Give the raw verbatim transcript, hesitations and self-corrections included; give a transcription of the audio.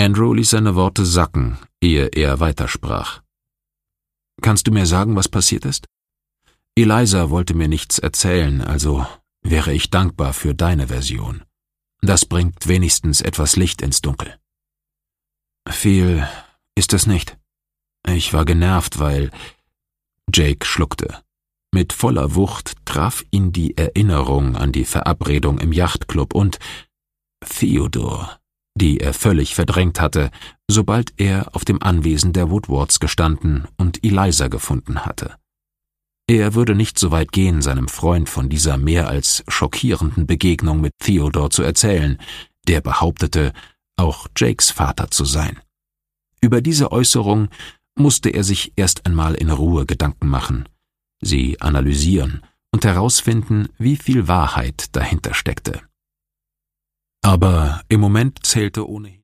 Andrew ließ seine Worte sacken, ehe er weitersprach. »Kannst du mir sagen, was passiert ist? Eliza wollte mir nichts erzählen, also wäre ich dankbar für deine Version. Das bringt wenigstens etwas Licht ins Dunkel.« »Viel ist es nicht. Ich war genervt, weil...« Jake schluckte. Mit voller Wucht traf ihn die Erinnerung an die Verabredung im Yachtclub und Theodore, die er völlig verdrängt hatte, sobald er auf dem Anwesen der Woodwards gestanden und Eliza gefunden hatte. Er würde nicht so weit gehen, seinem Freund von dieser mehr als schockierenden Begegnung mit Theodore zu erzählen, der behauptete, auch Jakes Vater zu sein. Über diese Äußerung musste er sich erst einmal in Ruhe Gedanken machen, sie analysieren und herausfinden, wie viel Wahrheit dahinter steckte. Aber im Moment zählte ohnehin